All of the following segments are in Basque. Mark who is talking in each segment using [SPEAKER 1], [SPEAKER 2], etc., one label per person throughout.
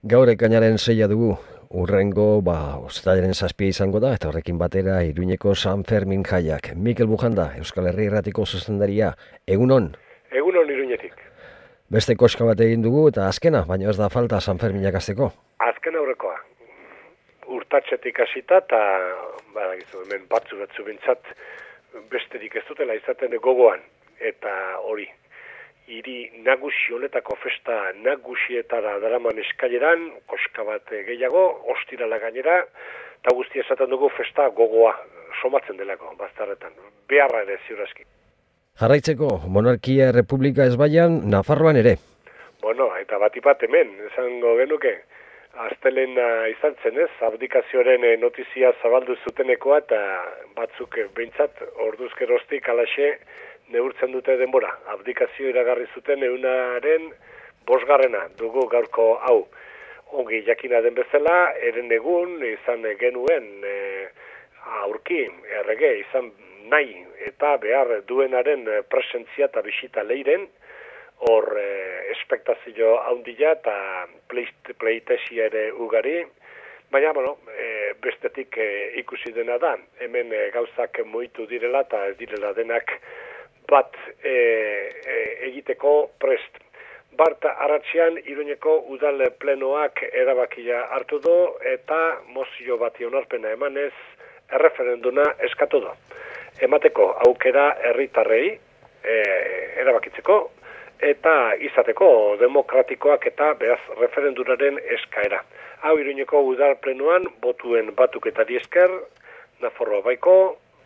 [SPEAKER 1] Gaur ekainaren 6 dugu, urrengo, uztailaren 7 izango da, eta horrekin batera Iruñeko San Fermin jaiak. Mikel Bujanda, Euskal Herri Irratiko zuzendaria, egunon?
[SPEAKER 2] Egunon Iruñetik.
[SPEAKER 1] Beste koska bat egin dugu, eta azkena, baina ez da falta San Ferminak hasteko.
[SPEAKER 2] Azken aurrekoa. Urtatxetik hasita, eta hemen batzu bintzat, besterik ez dutela izaten gogoan, eta hori. Hiri nagusi honetako festa nagusietara daraman eskaileran, koska bat gehiago, ostirala gainera, eta guztia esaten dugu festa gogoa somatzen delako, bazterretan. Beharra ere ziurazki.
[SPEAKER 1] Jarraitzeko, monarkia republika ezbaian, Nafarroan ere.
[SPEAKER 2] Bueno, eta batipat hemen, esango genuke, astelena izan zen ez, abdikazioaren notizia zabaldu zutenekoa, eta batzuk behintzat, orduzkeroztik alaxe, neurtzen dute denbora. Abdikazio iragarri zuten eunaren 5. dugu gaurko hau. Ongi jakina den bezala, eren egun izan genuen aurki, errege izan nahi eta behar duenaren presentzia eta bisita leiren, hor espektazio handia eta pleitesia ere ugari, baina, bestetik ikusi dena da, hemen gauzak muitu direla eta ez direla denak bat egiteko prest. Bart arratsean Iruñeko udal plenoak erabakia hartu du eta mozio bati onarpena emanez erreferenduna eskatu du. Emateko aukera herritarrei erabakitzeko eta izateko demokratikoak eta beraz referendunaren eskaera. Hau Iruñeko udal plenoan botuen batuketari esker, Nafarroa baiko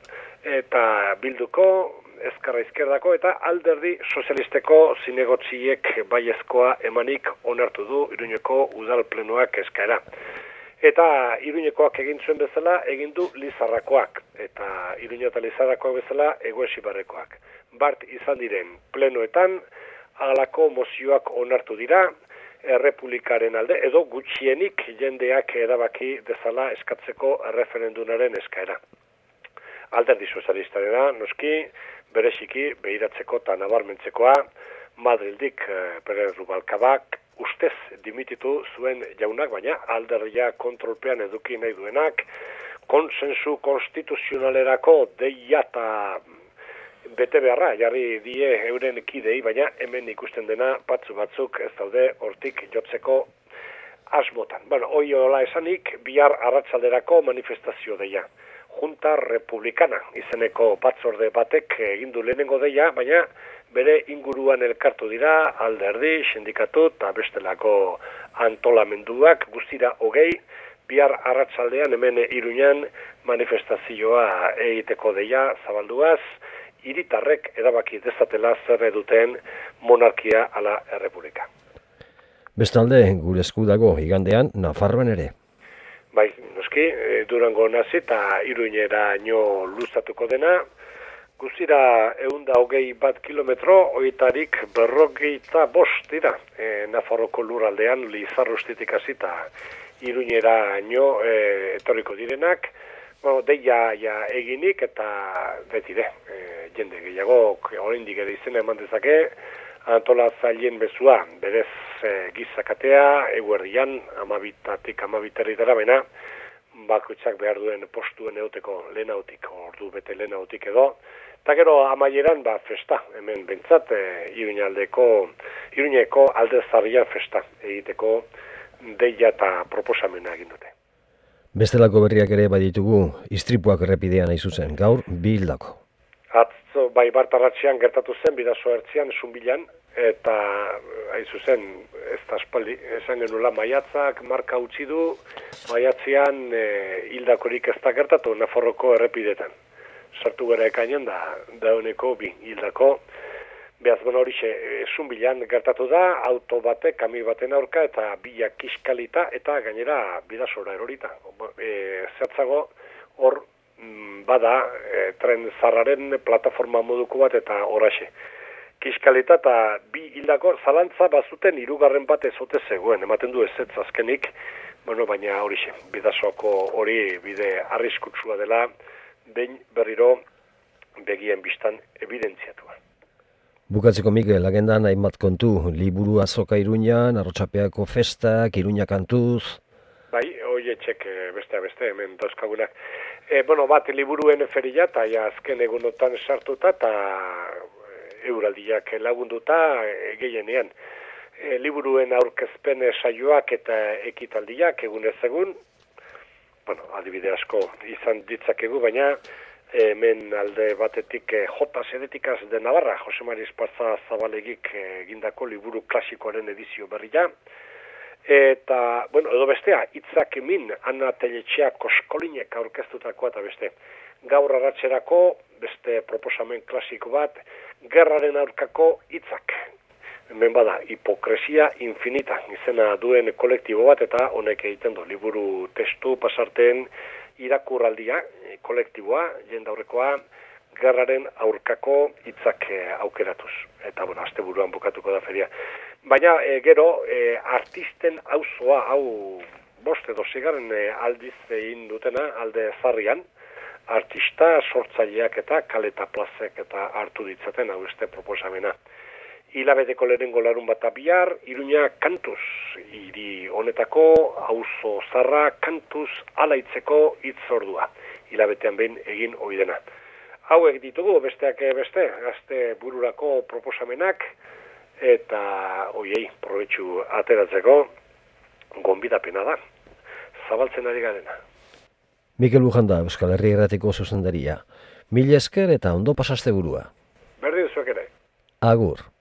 [SPEAKER 2] eta Bilduko, Ezkerra Izquerdako eta Alderdi Sozialisteko zinegotziek baiezkoa emanik onartu du Iruñeko udal plenoak eskaera. Eta Iruñekoak egin zuen bezala egin du Lizarrakoak, eta Iruña eta Lizarrakoak bezala Eguesibarrekoak. Bart izan diren plenoetan halako mozioak onartu dira, errepublikaren alde, edo gutxienik jendeak erabaki dezala eskatzeko erreferendunaren eskaera. Alderdi Sozialistarena, noski, bereziki, behiratzeko eta nabarmentzekoa, Madrildik Pérez Rubalcabak ustez dimititu zuen jaunak, baina alderdia kontrolpean eduki nahi duenak, konsensu konstituzionalerako deia eta bete beharra, jarri die euren kidei, baina hemen ikusten dena batzuk ez daude hortik jotzeko asmotan. Hoi hola esanik, bihar arratsalderako manifestazio deia. Junta Republicana izeneko batzorde batek egindu lehenengo deia, baina bere inguruan elkartu dira alderdi, sindikatu eta bestelako antolamenduak guztira 20, bihar arratsaldean hemen Iruñan manifestazioa egiteko deia zabalduaz, hiritarrek erabaki dezatela zer eduten monarkia ala errepublika.
[SPEAKER 1] Bestalde, gure esku dago igandean Nafarroan ere.
[SPEAKER 2] Bai, noski, Durango nazi eta Iruñeraino luzatuko dena, guztira 121 kilometro, horietarik 45 dira, Nafarroko lurraldean Lizarrustitik hasi eta Iruñeraino etorriko direnak, deia eginik eta betire, jende gehiago, oraindik ere izena eman dezake, antolatzaileen bezua, berez gizakatea, eguerdian, 12-tik 12:30 bena, bakoitzak behar duen postuen euteko lehenautik, ordu bete lehenautik edo, eta gero amaieran festa, hemen bentsat, Iruñeko aldezarrian festa egiteko deia eta proposamena egin dute.
[SPEAKER 1] Bestelako berriak ere baditugu, istripuak errepidean nahi zuzen, gaur 2 hildako.
[SPEAKER 2] Atzo, bai bartarratxean gertatu zen, bidazo ertzean, Zunbilan, eta hain zuzen, ez da espaldi, esan genula maiatzak marka utzi du, maiatzean hildakorik ez da gertatu Nafarroko errepidetan. Sartu gara ekainan da honeko 2 hildako. Behaz, horixe, Zunbilan gertatu da, auto batek, kami baten aurka, eta 2 kiskalita, eta gainera bidazora erorita. Zertzago, hor, bada, tren zarraren plataforma moduko bat eta horaxe. Kiskalita eta 2 hildako zalantza bazuten 3. bat ezote zegoen, ematen du ezetz azkenik, baina horixe, bidazoko hori bide arriskutsua dela, behin berriro begien bistan evidentziatua.
[SPEAKER 1] Bukatzeko Mikel, agendan hainbat kontu, liburu azoka Iruñan, Arrotxapeako festak, Iruña kantuz.
[SPEAKER 2] Bai, hoietxek beste hemen dauzkagunak. Bat liburuen feria eta azken egunotan sartuta eta euraldiak lagunduta gehienean. Liburuen aurkezpen saioak eta ekitaldiak egunez egun, adibide asko izan ditzakegu, baina hemen alde batetik J. Sedetikaz de Navarra, Jose Mari Esparza Zabalegik egindako liburu klasikoaren edizio berria, eta, edo bestea, Hitzak min, Ana Teletxea Koskolinek aurkeztutakoa eta beste. Gaur arratserako beste proposamen klasiko bat, gerraren aurkako hitzak. Hemen bada, hipokresia infinita, izena duen kolektibo bat, eta honek egiten du, liburu testu pasarteen irakurraldia, kolektiboa, jendaurrekoa, gerraren aurkako hitzak aukeratuz. Eta, asteburuan bukatuko da feria. Baina, gero, artisten auzoa, hau 5 edo 6 aldiz egin dutena, alde zarrian, artista, sortzaileak eta kaleta plazek eta hartu ditzaten, hau este proposamena. Hilabeteko lehenengo larun bat bihar, Iruña kantuz, hiri honetako auzo zarra kantuz alaitzeko hitzordua. Hilabetean behin egin ohi dena. Hauek ditugu besteak beste, gazte bururako proposamenak, eta hoiei probetxu ateratzeko gonbidapena da. Zabaltzen ari garena.
[SPEAKER 1] Mikel Bujanda, Euskal Herri Irratiko zuzendaria. Mila esker eta ondo pasaste burua.
[SPEAKER 2] Berdin zuek ere.
[SPEAKER 1] Agur.